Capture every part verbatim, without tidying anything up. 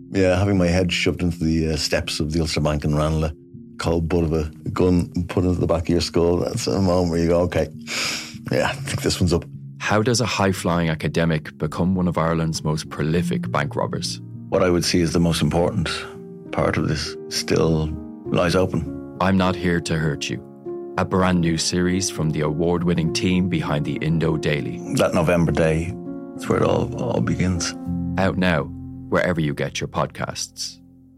Yeah, having my head shoved into the uh, steps of the Ulster Bank in Ranelagh, cold butt of a gun put into the back of your skull. That's a moment where you go, okay, yeah, I think this one's up. How does a high-flying academic become one of Ireland's most prolific bank robbers? What I would see as the most important part of this still lies open. I'm Not Here to Hurt You, a brand new series from the award-winning team behind the Indo Daily. That November day, that's where it all, all begins. Out now, wherever you get your podcasts.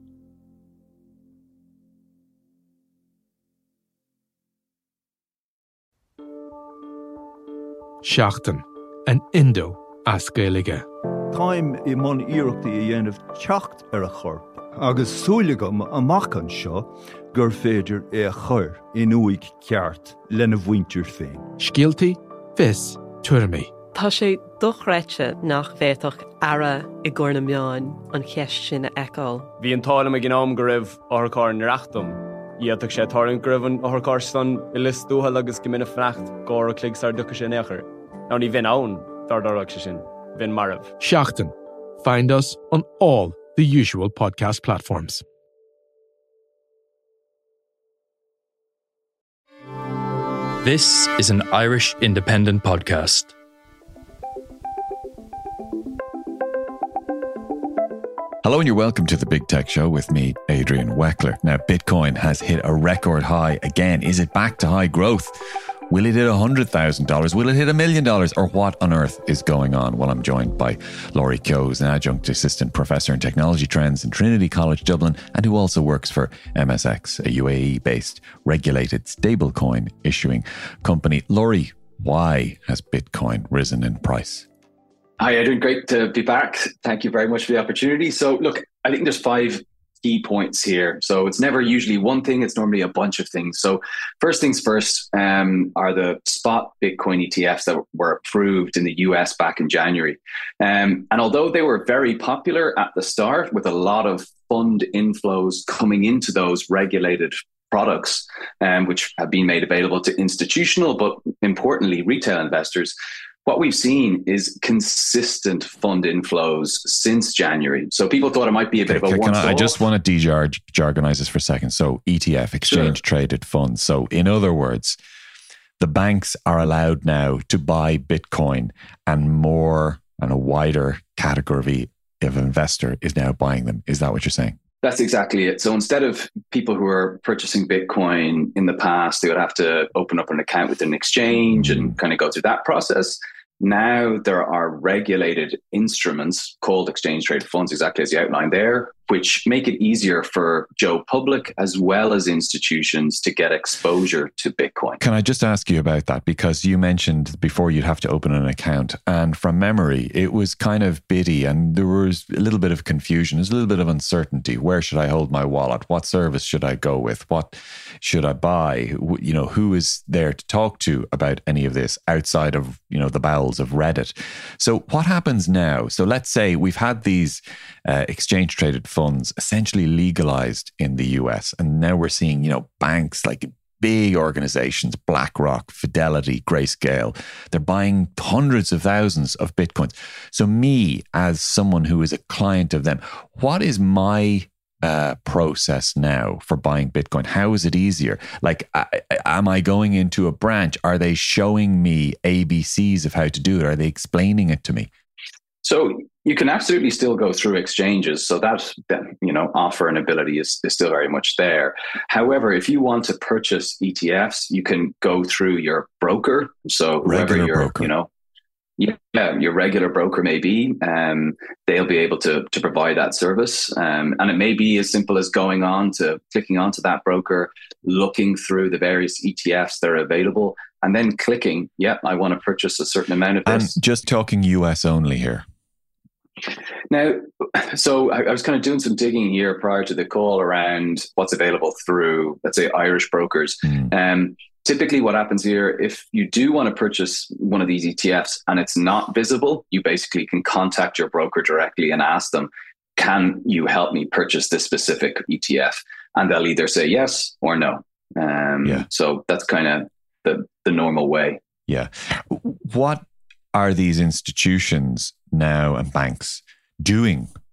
Seachtain, an Indo as Gaeilge. Táim I mun iarachtaí a dhéanamh teacht ar a chorp, agus súlagam amach an seo gur féidir é a chur in uig ceart lena bhaintir féin. Scialtaí, fis, tuirmí. Tá sé dochreite nach bhéadach ara I gcóna meáin an cheist sin a eáil. Bhí an tála me gnám go raibh orchár na reachtam. Iadach sé tárin gribhan orchár stan I lis dúhal agus gimina frecht gár a cligsar ducha sé nechar. Ná ní bhín ann dar darach sé sin. Bhín marabh. Seachtain. Find us on all the usual podcast platforms. This is an Irish independent podcast. Hello and you're welcome to the Big Tech Show with me, Adrian Weckler. Now, Bitcoin has hit a record high again. Is it back to high growth? Will it hit one hundred thousand dollars? Will it hit a million dollars? Or what on earth is going on? Well, I'm joined by Laurie Kyoes, an adjunct assistant professor in technology trends in Trinity College Dublin, and who also works for M S X, a U A E-based regulated stablecoin issuing company. Laurie, why has Bitcoin risen in price? Hi, Adrian. Great to be back. Thank you very much for the opportunity. So, look, I think there's five key points here. So it's never usually one thing, it's normally a bunch of things. So first things first um, are the spot Bitcoin E T Fs that were approved in the U S back in January. Um, and although they were very popular at the start with a lot of fund inflows coming into those regulated products, um, which have been made available to institutional, but importantly, retail investors, what we've seen is consistent fund inflows since January. So people thought it might be a bit okay, of a once-off. I just want to de-jargonize this for a second. So E T F, exchange sure. traded funds. So in other words, the banks are allowed now to buy Bitcoin, and more and a wider category of investor is now buying them. Is that what you're saying? That's exactly it. So instead of people who are purchasing Bitcoin in the past, they would have to open up an account with an exchange and kind of go through that process. Now there are regulated instruments called exchange traded funds, exactly as you outlined there, which make it easier for Joe Public as well as institutions to get exposure to Bitcoin. Can I just ask you about that? Because you mentioned before you'd have to open an account, and from memory, it was kind of biddy and there was a little bit of confusion. There's a little bit of uncertainty. Where should I hold my wallet? What service should I go with? What should I buy? You know, who is there to talk to about any of this outside of, you know, the bowels of Reddit? So what happens now? So let's say we've had these uh, exchange traded funds essentially legalized in the U S, and now we're seeing, you know, banks like big organizations, BlackRock, Fidelity, Grayscale, they're buying hundreds of thousands of Bitcoins. So me, as someone who is a client of them, what is my uh, process now for buying Bitcoin? How is it easier? Like, I, am I going into a branch? Are they showing me A B Cs of how to do it? Are they explaining it to me? So you can absolutely still go through exchanges. So that, that you know, offer and ability is, is still very much there. However, if you want to purchase E T Fs, you can go through your broker. So regular your, broker. you know, yeah, your regular broker may be, um, they'll be able to to provide that service. Um, and it may be as simple as going on to clicking onto that broker, looking through the various E T Fs that are available, and then clicking, yeah, I want to purchase a certain amount of this. And just talking U S only here. Now, so I, I was kind of doing some digging here prior to the call around what's available through, let's say, Irish brokers. Mm. Um, typically what happens here, if you do want to purchase one of these E T Fs and it's not visible, you basically can contact your broker directly and ask them, can you help me purchase this specific E T F? And they'll either say yes or no. Um, yeah. So that's kind of the, the normal way. Yeah. What are these institutions now and banks doing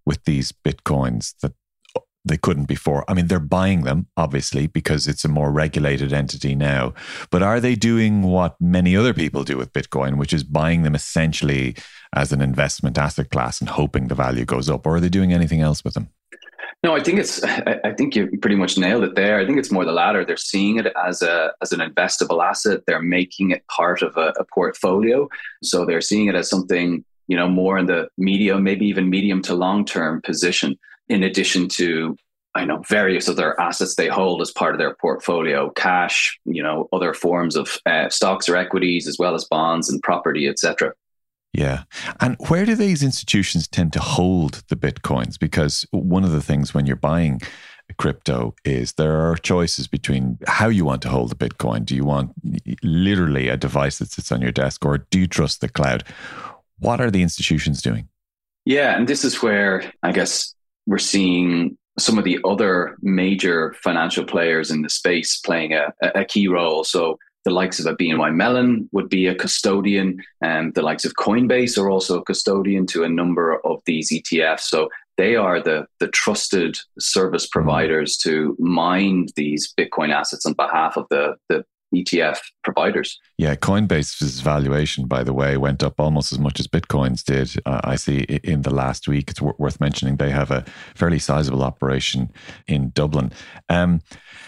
with these Bitcoins that they couldn't before? I mean, they're buying them, obviously, because it's a more regulated entity now. But are they doing what many other people do with Bitcoin, which is buying them essentially as an investment asset class and hoping the value goes up? Or are they doing anything else with them? No, I think it's. I think you pretty much nailed it there. I think it's more the latter. They're seeing it as a as an investable asset. They're making it part of a, a portfolio. So they're seeing it as something, you know, more in the medium, maybe even medium to long term position, in addition to, I know, various other assets they hold as part of their portfolio, cash, you know, other forms of uh, stocks or equities, as well as bonds and property, et cetera. Yeah. And where do these institutions tend to hold the Bitcoins? Because one of the things when you're buying crypto is there are choices between how you want to hold the Bitcoin. Do you want literally a device that sits on your desk, or do you trust the cloud? What are the institutions doing? Yeah. And this is where I guess we're seeing some of the other major financial players in the space playing a, a key role. So the likes of a B N Y Mellon would be a custodian, and the likes of Coinbase are also a custodian to a number of these E T Fs. So they are the, the trusted service providers to mine these Bitcoin assets on behalf of the, the E T F providers. Yeah, Coinbase's valuation, by the way, went up almost as much as Bitcoin's did. Uh, I see in the last week. It's w- worth mentioning they have a fairly sizable operation in Dublin. Um,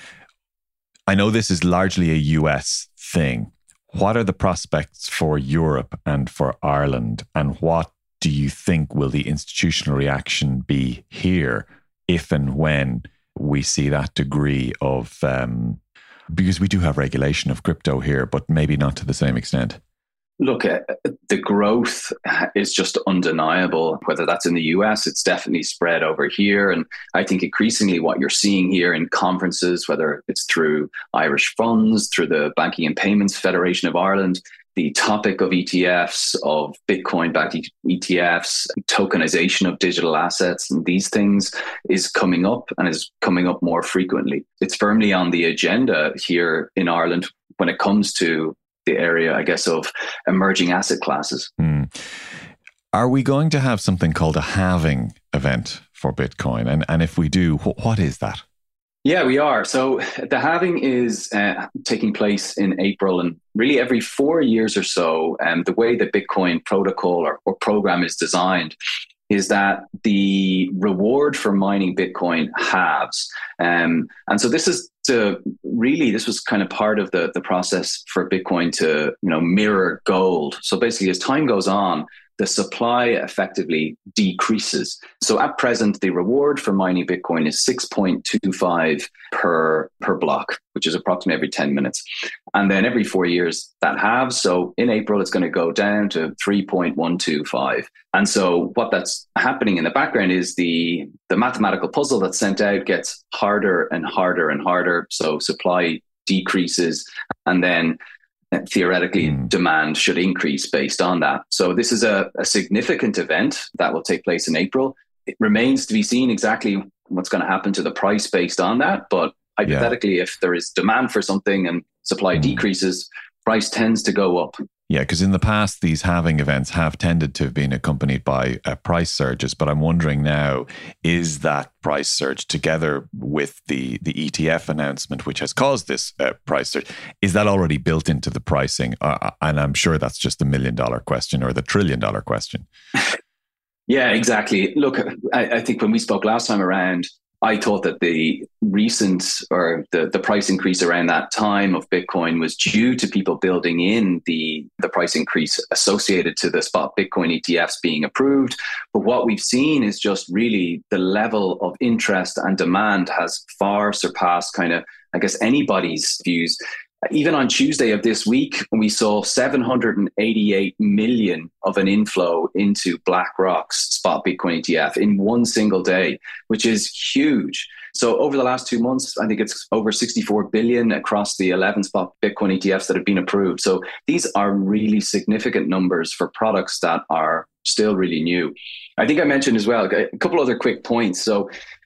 I know this is largely a U S thing. What are the prospects for Europe and for Ireland? And what do you think will the institutional reaction be here if and when we see that degree of, um, because we do have regulation of crypto here, but maybe not to the same extent? Look, uh, the growth is just undeniable. Whether that's in the U S, it's definitely spread over here. And I think increasingly what you're seeing here in conferences, whether it's through Irish funds, through the Banking and Payments Federation of Ireland, the topic of E T Fs, of Bitcoin-backed E T Fs, tokenization of digital assets, and these things is coming up and is coming up more frequently. It's firmly on the agenda here in Ireland when it comes to the area, I guess, of emerging asset classes. Mm. Are we going to have something called a halving event for Bitcoin? And, and if we do, wh- what is that? Yeah, we are. So the halving is uh, taking place in April, and really every four years or so. And um, the way the Bitcoin protocol or, or program is designed is that the reward for mining Bitcoin halves. Um, and so this is to really, this was kind of part of the, the process for Bitcoin to, you know, mirror gold. So basically, as time goes on, the supply effectively decreases. So at present, the reward for mining Bitcoin is six point two five per, per block, which is approximately every ten minutes. And then every four years, that halves. So in April, it's going to go down to three point one two five. And so what that's happening in the background is the, the mathematical puzzle that's sent out gets harder and harder and harder. So supply decreases, and then theoretically mm. demand should increase based on that. So this is a, a significant event that will take place in April. It remains to be seen exactly what's going to happen to the price based on that. But hypothetically, yeah. if there is demand for something and supply mm. decreases, price tends to go up. Yeah, because in the past, these halving events have tended to have been accompanied by uh, price surges. But I'm wondering now, is that price surge together with the, the E T F announcement, which has caused this uh, price surge, is that already built into the pricing? Uh, and I'm sure that's just the million dollar question or the trillion dollar question. Yeah, exactly. Look, I, I think when we spoke last time around, I thought that the recent or the, the price increase around that time of Bitcoin was due to people building in the, the price increase associated to the spot Bitcoin E T Fs being approved. But what we've seen is just really the level of interest and demand has far surpassed kind of, I guess, anybody's views. Even on Tuesday of this week, we saw seven hundred eighty-eight million of an inflow into BlackRock's spot Bitcoin E T F in one single day, which is huge. So over the last two months, I think it's over sixty-four billion across the eleven spot Bitcoin E T Fs that have been approved. So these are really significant numbers for products that are still really new. I think I mentioned as well a couple other quick points. So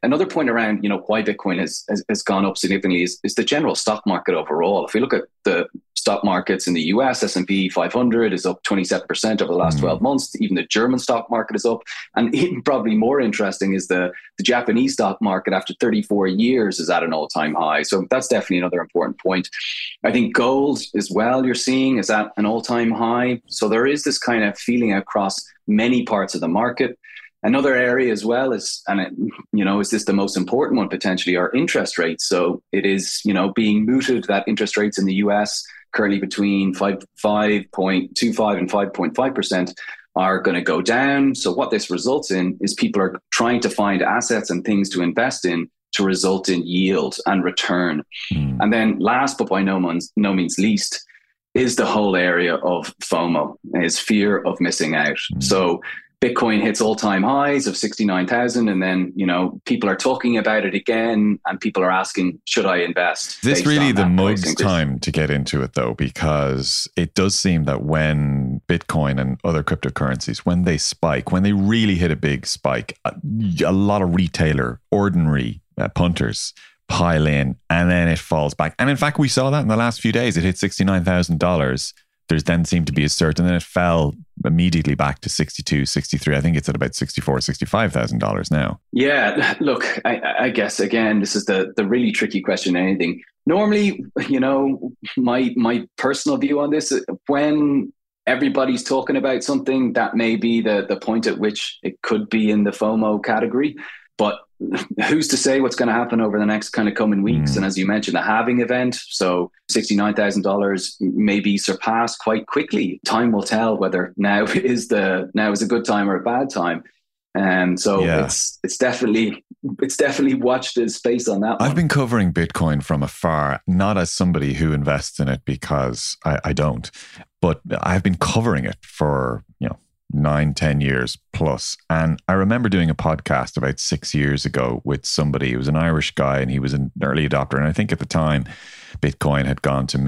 another point around, you know, why Bitcoin has, has, has gone up significantly is, is the general stock market overall. If we look at the stock markets in the U S, S and P five hundred is up twenty-seven percent over the last twelve months. Even the German stock market is up. And even probably more interesting is the, the Japanese stock market after thirty-four years is at an all-time high. So that's definitely another important point. I think gold as well, you're seeing, is at an all-time high. So there is this kind of feeling across many parts of the market. Another area as well is, and it, you know, is this the most important one potentially, are interest rates. So it is, you know, being mooted that interest rates in the U S currently between five point two five and five point five percent are going to go down. So what this results in is people are trying to find assets and things to invest in to result in yield and return. Mm. And then last, but by no means, no means least, is the whole area of FOMO, is fear of missing out. Mm. So Bitcoin hits all-time highs of sixty-nine thousand, and then, you know, people are talking about it again, and people are asking, should I invest? This really the most time to get into it, though, because it does seem that when Bitcoin and other cryptocurrencies, when they spike, when they really hit a big spike, a, a lot of retailer, ordinary uh, punters pile in, and then it falls back. And in fact, we saw that in the last few days. It hit sixty-nine thousand dollars. There's then seemed to be a surge, and then it fell immediately back to sixty-two, sixty-three. I think it's at about sixty-four, sixty-five thousand dollars now. Yeah, look, I, I guess, again, this is the, the really tricky question in anything. Normally, you know, my my personal view on this, when everybody's talking about something, that may be the, the point at which it could be in the FOMO category. But who's to say what's going to happen over the next kind of coming weeks? Mm. And as you mentioned, the halving event, so sixty-nine thousand dollars may be surpassed quite quickly. Time will tell whether now is the now is a good time or a bad time. And so yeah. it's it's definitely it's definitely watch the space on that one. I've been covering Bitcoin from afar, not as somebody who invests in it, because I, I don't, but I've been covering it for, you know, nine, ten years plus. And I remember doing a podcast about six years ago with somebody who was an Irish guy, and he was an early adopter. And I think at the time, Bitcoin had gone to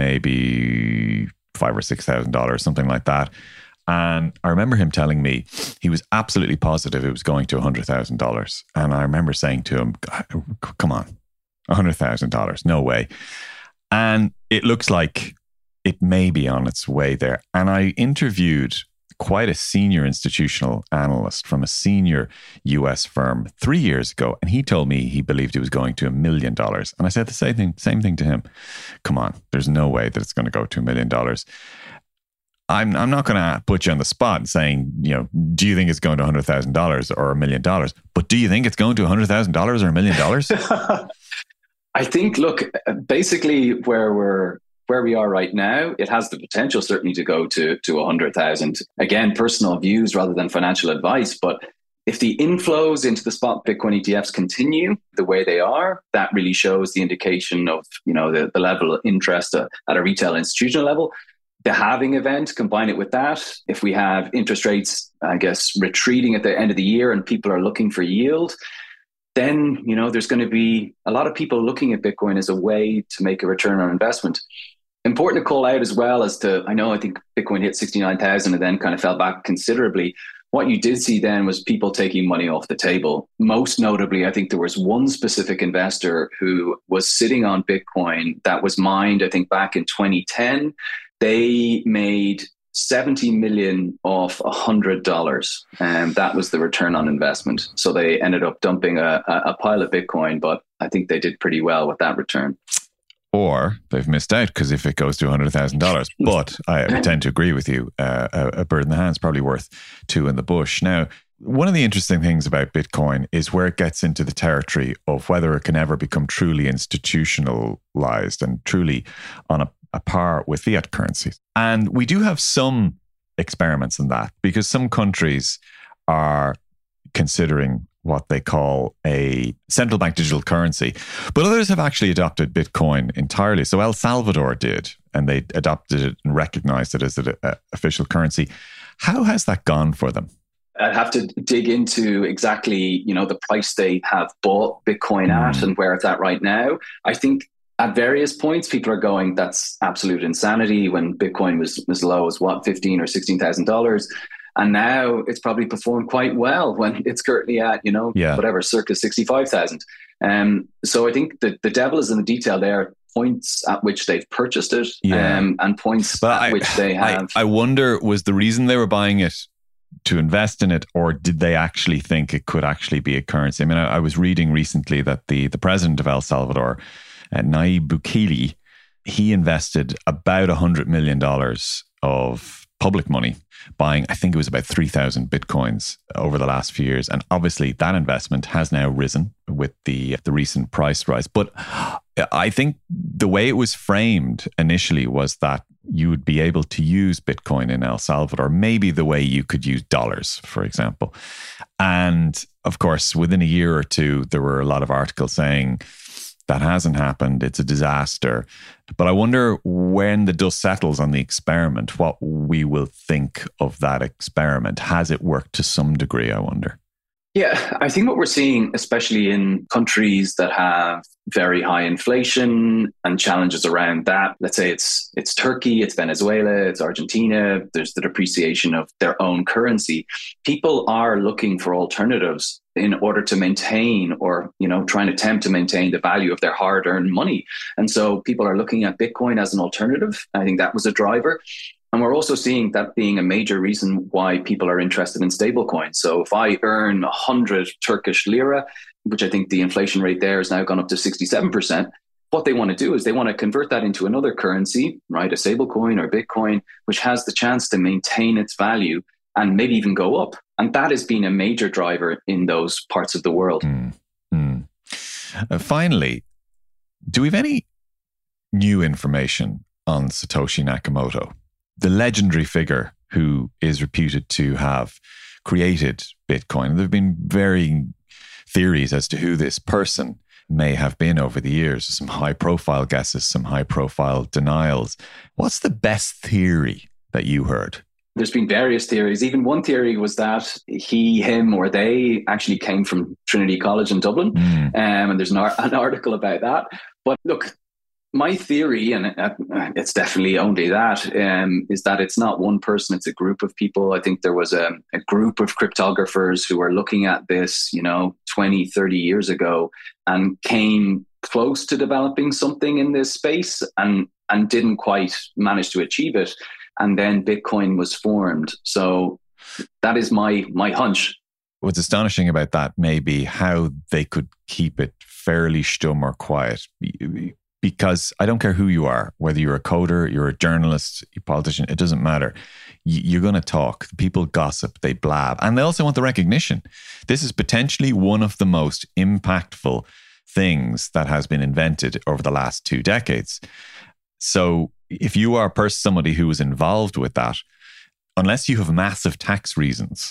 maybe five or six thousand dollars, something like that. And I remember him telling me he was absolutely positive it was going to one hundred thousand dollars. And I remember saying to him, come on, one hundred thousand dollars, no way. And it looks like it may be on its way there. And I interviewed quite a senior institutional analyst from a senior U S firm three years ago, and he told me he believed it was going to a million dollars. And I said the same thing, same thing to him. Come on, there's no way that it's going to go to a million dollars. I'm I'm not going to put you on the spot and saying, you know, do you think it's going to one hundred thousand dollars or a million dollars? But do you think it's going to one hundred thousand dollars or a million dollars? I think, look, basically where we're where we are right now, it has the potential certainly to go to to one hundred thousand. Again, personal views rather than financial advice. But if the inflows into the spot Bitcoin E T Fs continue the way they are, that really shows the indication of, you know, the, the level of interest at a retail institutional level. The halving event, combine it with that. If we have interest rates, I guess, retreating at the end of the year and people are looking for yield, then, you know, there's going to be a lot of people looking at Bitcoin as a way to make a return on investment. Important to call out as well as to, I know, I think Bitcoin hit sixty-nine thousand and then kind of fell back considerably. What you did see then was people taking money off the table. Most notably, I think there was one specific investor who was sitting on Bitcoin that was mined, I think, back in twenty ten. They made seventy million off one hundred dollars. And that was the return on investment. So they ended up dumping a, a pile of Bitcoin, but I think they did pretty well with that return. Or they've missed out, because if it goes to one hundred thousand dollars, but I tend to agree with you, uh, a, a bird in the hand is probably worth two in the bush. Now, one of the interesting things about Bitcoin is where it gets into the territory of whether it can ever become truly institutionalized and truly on a, a par with fiat currencies. And we do have some experiments in that, because some countries are considering what they call a central bank digital currency. But others have actually adopted Bitcoin entirely. So El Salvador did, and they adopted it and recognized it as an official currency. How has that gone for them? I'd have to dig into exactly, you know, the price they have bought Bitcoin at and where it's at right now. I think at various points, people are going, that's absolute insanity, when Bitcoin was as low as what, fifteen or sixteen thousand dollars. And now it's probably performed quite well when it's currently at, you know, yeah. whatever, circa sixty-five thousand. Um, so I think that the devil is in the detail there, points at which they've purchased it yeah. um, and points but at I, which they have. I, I wonder, was the reason they were buying it to invest in it, or did they actually think it could actually be a currency? I mean, I, I was reading recently that the, the president of El Salvador, uh, Nayib Bukele, he invested about one hundred million dollars of public money buying, I think it was about three thousand bitcoins over the last few years. And obviously that investment has now risen with the, the recent price rise. But I think the way it was framed initially was that you would be able to use Bitcoin in El Salvador, maybe the way you could use dollars, for example. And of course, within a year or two, there were a lot of articles saying that hasn't happened. It's a disaster. But I wonder when the dust settles on the experiment, what we will think of that experiment. Has it worked to some degree, I wonder? Yeah, I think what we're seeing, especially in countries that have very high inflation and challenges around that, let's say it's it's Turkey, it's Venezuela, it's Argentina, there's the depreciation of their own currency. People are looking for alternatives in order to maintain or, you know, try and attempt to maintain the value of their hard-earned money. And so people are looking at Bitcoin as an alternative. I think that was a driver. And we're also seeing that being a major reason why people are interested in stablecoins. So if I earn one hundred Turkish lira, which I think the inflation rate there has now gone up to sixty-seven percent, what they want to do is they want to convert that into another currency, right? A stablecoin or Bitcoin, which has the chance to maintain its value and maybe even go up. And that has been a major driver in those parts of the world. Mm, mm. Uh, finally, do we have any new information on Satoshi Nakamoto, the legendary figure who is reputed to have created Bitcoin? There have been varying theories as to who this person may have been over the years. Some high-profile guesses, some high-profile denials. What's the best theory that you heard? There's been various theories. Even one theory was that he, him, or they actually came from Trinity College in Dublin. Mm. Um, and there's an, ar- an article about that. But look, my theory, and it's definitely only that, um, is that it's not one person, it's a group of people. I think there was a, a group of cryptographers who were looking at this, you know, twenty, thirty years ago and came close to developing something in this space and, and didn't quite manage to achieve it. And then Bitcoin was formed. So that is my my hunch. What's astonishing about that may be how they could keep it fairly stum or quiet. Because I don't care who you are, whether you're a coder, you're a journalist, you're a politician, it doesn't matter. You're going to talk. People gossip, they blab. And they also want the recognition. This is potentially one of the most impactful things that has been invented over the last two decades. So if you are person, somebody who was involved with that, unless you have massive tax reasons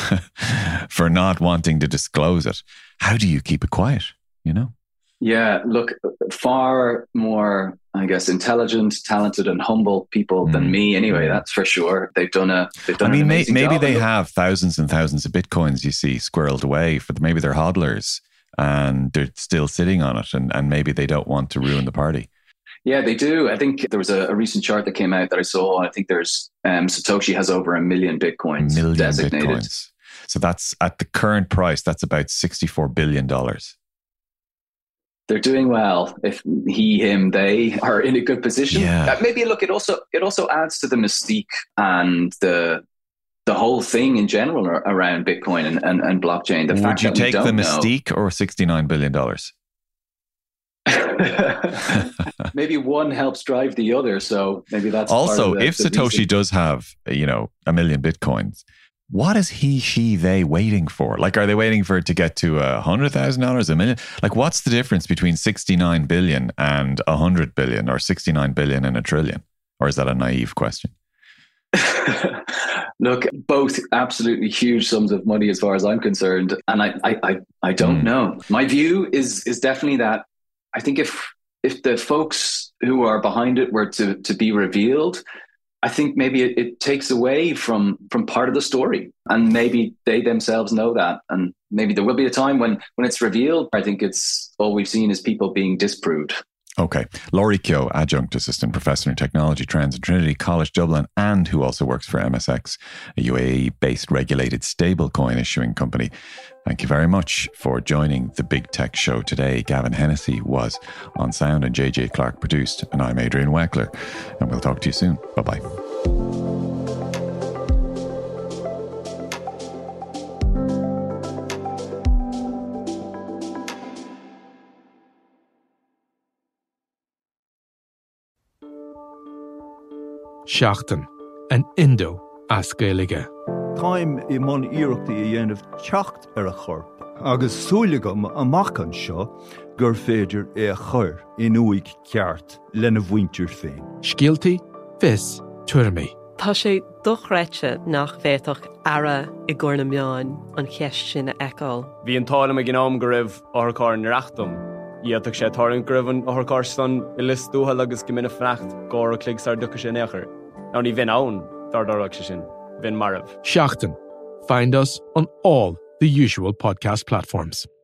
for not wanting to disclose it, how do you keep it quiet, you know? Yeah, look, far more, I guess, intelligent, talented, and humble people mm. than me. Anyway, that's for sure. They've done a. They've done. I mean, an may, maybe job. they have thousands and thousands of bitcoins. You see, squirreled away for the, maybe they're hodlers and they're still sitting on it, and, and maybe they don't want to ruin the party. Yeah, they do. I think there was a, a recent chart that came out that I saw. I think there's um, Satoshi has over a million bitcoins a million designated. Bitcoins. So that's at the current price. That's about sixty-four billion dollars. They're doing well. If he, him, they are in a good position. Yeah. Uh, maybe look. It also it also adds to the mystique and the the whole thing in general around Bitcoin and, and, and blockchain. The Would fact you that take we don't the know, mystique or sixty-nine billion dollars? Maybe one helps drive the other. So maybe that's also, part of the, if the Satoshi reason. does have, you know, a million bitcoins, what is he, she, they waiting for? Like, are they waiting for it to get to a hundred thousand dollars, a million? Like, what's the difference between sixty-nine billion and a hundred billion, or sixty-nine billion and a trillion? Or is that a naive question? Look, both absolutely huge sums of money as far as I'm concerned, and I, I, I, I don't mm. know. My view is is definitely that I think if if the folks who are behind it were to to be revealed, I think maybe it, it takes away from from part of the story, and maybe they themselves know that, and maybe there will be a time when when it's revealed. I think it's all we've seen is people being disproved. Okay. Laurie Keogh, Adjunct Assistant Professor in Technology Trends at Trinity College Dublin, and who also works for M S X, a U A E-based regulated stablecoin issuing company. Thank you very much for joining the Big Tech Show today. Gavin Hennessy was on sound and J J Clark produced, and I'm Adrian Weckler. And we'll talk to you soon. Bye-bye. Seachtain, an Indo as Gaeilge. Táim I mon iarachtaí a dhéanamh teacht ar a chorp, agus súlagam amach an seo gur féidir é a chur in uig ceart lena bhaintear féin. Scialtaí, fis, tuirmí. Tá sé dochreite nach bhéadach ara I gcóna meáin an cheist sin a eáil. Bhí an tála me gnám go raibh orchár na reachtam. Iadach sé tarn gribhan orchár stan I listúha agus go minic freacht gcóra cligsar ducha sé néachar. Now ní bhín ann dar darach sé sin. Bhín marabh. Seachtain. Find us on all the usual podcast platforms.